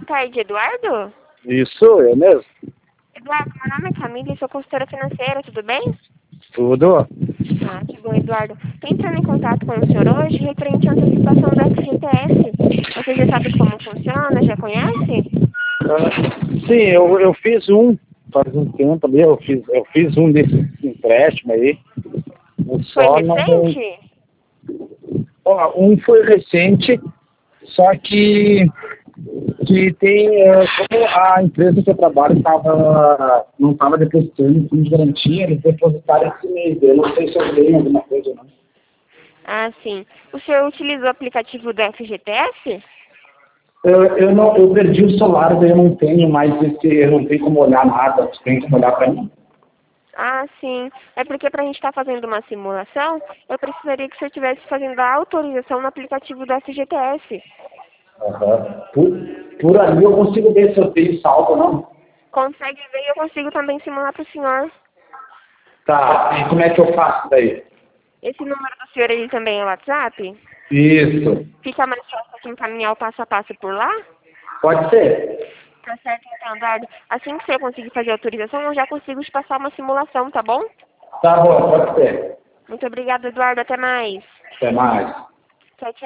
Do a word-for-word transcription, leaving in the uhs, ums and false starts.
tarde, Eduardo? Isso, eu mesmo. Eduardo, meu nome é Camila e sou consultora financeira, tudo bem? Tudo. Ah, que bom, Eduardo. Tô entrando em contato com o senhor hoje referente à antecipação do F G T S. Você já sabe como funciona? Já conhece? Ah, sim, eu, eu fiz um, faz um tempo ali, eu fiz, eu fiz um desses empréstimos aí. Foi Só não. recente? Ó, um foi recente, só que, que tem, é, como a empresa que eu trabalho tava, não estava depositando fundo de garantia, eles depositaram esse mês. Eu não sei se eu tenho alguma coisa ou não. Ah, sim. O senhor utilizou o aplicativo do F G T S? Eu, eu, não, eu perdi o celular, daí eu não tenho mais esse, eu não tenho como olhar nada, você tem como olhar para mim? Ah, sim. É porque para a gente estar fazendo uma simulação, eu precisaria que o senhor estivesse fazendo a autorização no aplicativo do F G T S. Aham. Por, por ali eu consigo ver se eu tenho saldo ou não. Consegue ver e eu consigo também simular para o senhor. Tá, e como é que eu faço daí? Esse número do senhor, ele também é WhatsApp? Isso. Fica mais fácil de encaminhar o passo a passo por lá? Pode ser? Tá certo, então, Eduardo. Assim que você conseguir fazer a autorização, eu já consigo te passar uma simulação, tá bom? Tá bom, pode ser. Muito obrigada, Eduardo. Até mais. Até mais. Tchau, tchau.